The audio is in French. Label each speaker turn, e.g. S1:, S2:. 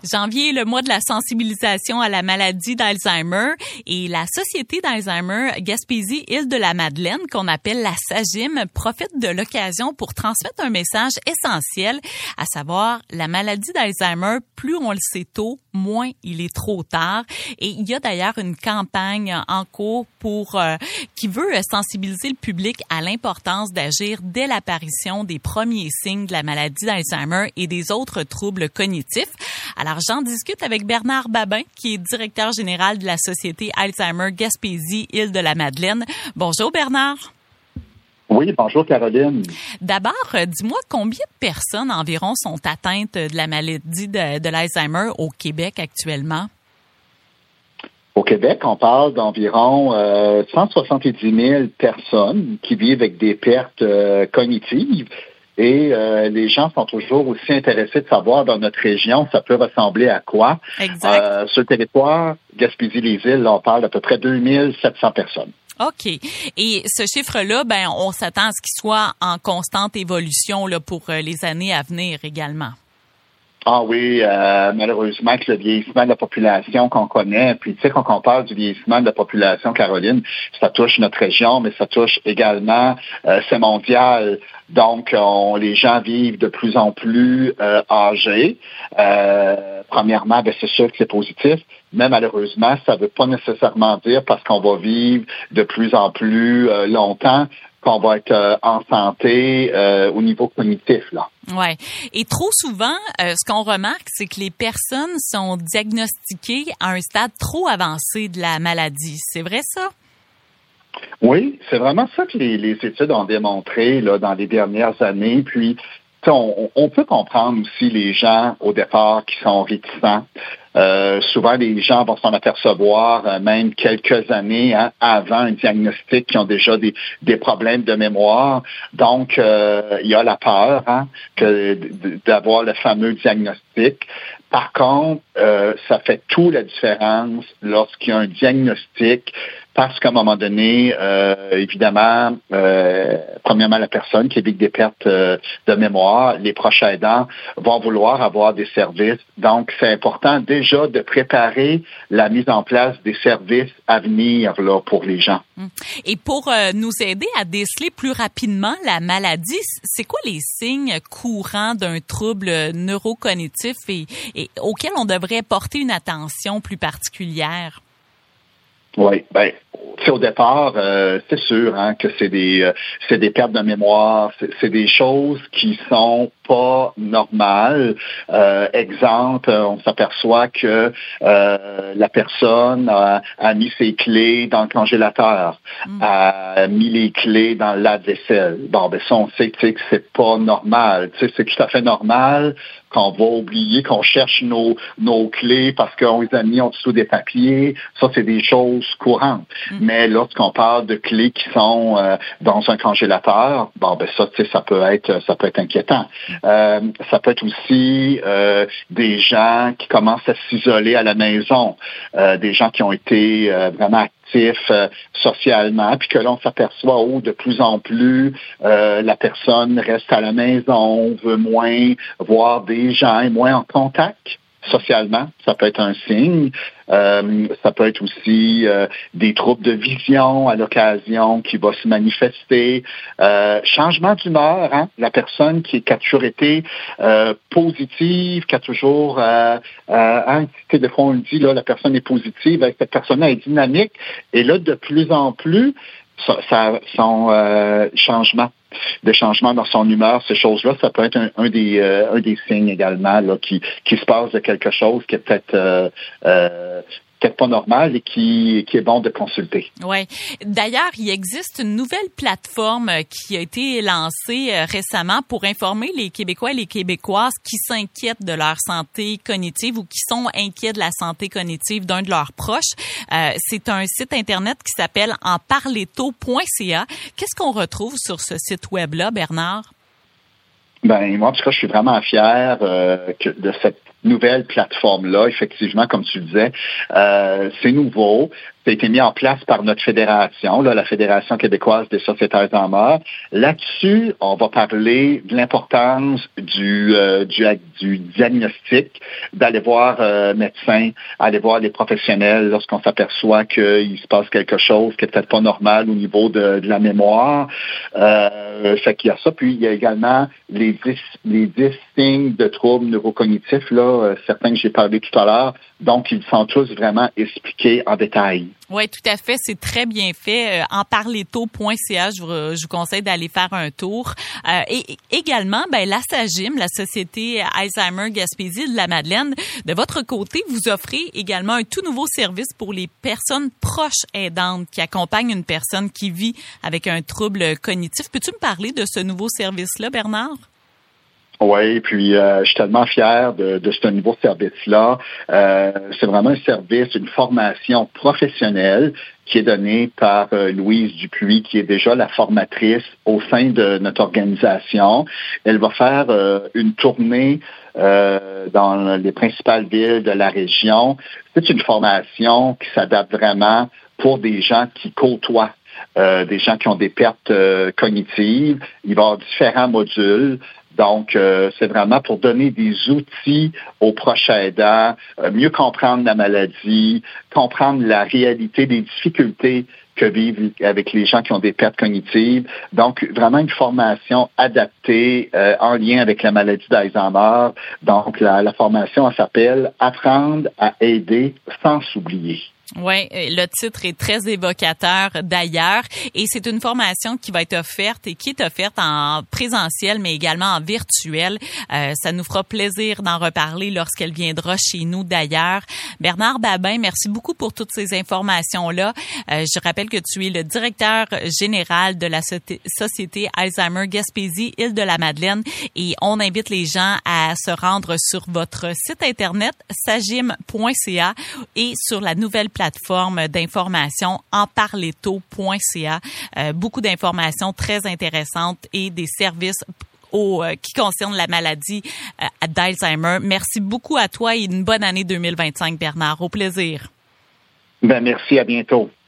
S1: Janvier est le mois de la sensibilisation à la maladie d'Alzheimer et la Société d'Alzheimer Gaspésie-Île-de-la-Madeleine, qu'on appelle la SAGIM, profite de l'occasion pour transmettre un message essentiel, à savoir la maladie d'Alzheimer, plus on le sait tôt, moins il est trop tard. Et il y a d'ailleurs une campagne en cours qui veut sensibiliser le public à l'importance d'agir dès l'apparition des premiers signes de la maladie d'Alzheimer et des autres troubles cognitifs. Alors, j'en discute avec Bernard Babin, qui est directeur général de la Société Alzheimer Gaspésie-Île-de-la-Madeleine. Bonjour, Bernard.
S2: Oui, bonjour Caroline.
S1: D'abord, dis-moi combien de personnes environ sont atteintes de la maladie de l'Alzheimer au Québec actuellement?
S2: Au Québec, on parle d'environ 170 000 personnes qui vivent avec des pertes cognitives. Et les gens sont toujours aussi intéressés de savoir dans notre région, ça peut ressembler à quoi.
S1: Exact.
S2: Sur le territoire, Gaspésie-les-Îles, là, on parle d'à peu près 2700 personnes.
S1: OK. Et ce chiffre-là, on s'attend à ce qu'il soit en constante évolution là, pour les années à venir également.
S2: Ah oui, malheureusement, avec le vieillissement de la population qu'on connaît, puis tu sais, quand on parle du vieillissement de la population, Caroline, ça touche notre région, mais ça touche également, c'est mondial. Donc, les gens vivent de plus en plus âgés. Premièrement, c'est sûr que c'est positif, mais malheureusement, ça ne veut pas nécessairement dire parce qu'on va vivre de plus en plus longtemps qu'on va être en santé au niveau cognitif, là.
S1: Ouais. Et trop souvent, ce qu'on remarque, c'est que les personnes sont diagnostiquées à un stade trop avancé de la maladie. C'est vrai, ça?
S2: Oui, c'est vraiment ça que les études ont démontré là, dans les dernières années. Puis, on peut comprendre aussi les gens au départ qui sont réticents. Souvent, les gens vont s'en apercevoir même quelques années avant un diagnostic qui ont déjà des problèmes de mémoire. Donc, il y a la peur d'avoir le fameux diagnostic. Par contre, ça fait toute la différence lorsqu'il y a un diagnostic parce qu'à un moment donné, évidemment, premièrement, la personne qui vit des pertes de mémoire, les proches aidants vont vouloir avoir des services. Donc, c'est important déjà de préparer la mise en place des services à venir là, pour les gens.
S1: Et pour nous aider à déceler plus rapidement la maladie, c'est quoi les signes courants d'un trouble neurocognitif et auquel on devrait porter une attention plus particulière?
S2: Oui, au départ, c'est sûr que c'est des pertes de mémoire, c'est des choses qui sont pas normales. Exemple, on s'aperçoit que la personne a mis ses clés dans le congélateur, a mis les clés dans le lave-vaisselle. Bon, ça, on sait que c'est pas normal. C'est tout à fait normal qu'on va oublier, qu'on cherche nos clés parce qu'on les a mis en dessous des papiers. Ça, c'est des choses courantes. Mais lorsqu'on parle de clés qui sont dans un congélateur, ça peut être inquiétant. Ça peut être aussi des gens qui commencent à s'isoler à la maison, des gens qui ont été vraiment actifs socialement, puis que là, on s'aperçoit de plus en plus, la personne reste à la maison, veut moins voir des gens, est moins en contact socialement. Ça peut être un signe. Ça peut être aussi des troubles de vision à l'occasion qui va se manifester. Changement d'humeur, la personne qui a toujours été positive, qui a toujours des fois on le dit, là, la personne est positive, avec cette personne-là est dynamique, et là, de plus en plus, son changement dans son humeur, ces choses-là, ça peut être un des signes également là, qui se passe de quelque chose qui est peut-être pas normal et qui est bon de consulter.
S1: Oui. D'ailleurs, il existe une nouvelle plateforme qui a été lancée récemment pour informer les Québécois et les Québécoises qui s'inquiètent de leur santé cognitive ou qui sont inquiets de la santé cognitive d'un de leurs proches. C'est un site Internet qui s'appelle enparlertôt.ca. Qu'est-ce qu'on retrouve sur ce site web-là, Bernard?
S2: Moi, en tout cas, je suis vraiment fier de cette nouvelle plateforme-là. Effectivement, comme tu disais, c'est nouveau. Ça a été mis en place par notre fédération, là, la Fédération québécoise des sociétés Alzheimer. Là-dessus, on va parler de l'importance du diagnostic, d'aller voir médecin, aller voir les professionnels lorsqu'on s'aperçoit qu'il se passe quelque chose qui n'est peut-être pas normal au niveau de la mémoire. Fait qu'il y a ça. Puis il y a également les 10 signes de troubles neurocognitifs, là, certains que j'ai parlé tout à l'heure. Donc, ils sont tous vraiment expliqués en détail.
S1: Oui, tout à fait. C'est très bien fait. Enparleto.ca, je vous conseille d'aller faire un tour. Et également, la SAGIM, la Société Alzheimer Gaspésie de la Madeleine, de votre côté, vous offrez également un tout nouveau service pour les personnes proches aidantes qui accompagnent une personne qui vit avec un trouble cognitif. Peux-tu me parler de ce nouveau service-là, Bernard?
S2: Oui, puis je suis tellement fier de ce nouveau service-là. C'est vraiment un service, une formation professionnelle qui est donnée par Louise Dupuis, qui est déjà la formatrice au sein de notre organisation. Elle va faire une tournée dans les principales villes de la région. C'est une formation qui s'adapte vraiment pour des gens qui côtoient des gens qui ont des pertes cognitives. Il va y avoir différents modules. Donc, c'est vraiment pour donner des outils aux proches aidants, mieux comprendre la maladie, comprendre la réalité des difficultés que vivent avec les gens qui ont des pertes cognitives. Donc, vraiment une formation adaptée en lien avec la maladie d'Alzheimer. Donc, la formation, elle s'appelle « Apprendre à aider sans s'oublier ».
S1: Oui, le titre est très évocateur d'ailleurs et c'est une formation qui va être offerte et qui est offerte en présentiel mais également en virtuel. Ça nous fera plaisir d'en reparler lorsqu'elle viendra chez nous d'ailleurs. Bernard Babin, merci beaucoup pour toutes ces informations-là. Je rappelle que tu es le directeur général de la Société Alzheimer Gaspésie Île-de-la-Madeleine et on invite les gens à se rendre sur votre site internet sagim.ca et sur la nouvelle plateforme d'information enparleto.ca. Beaucoup d'informations très intéressantes et des services qui concernent la maladie d'Alzheimer. Merci beaucoup à toi et une bonne année 2025, Bernard. Au plaisir.
S2: Merci, à bientôt.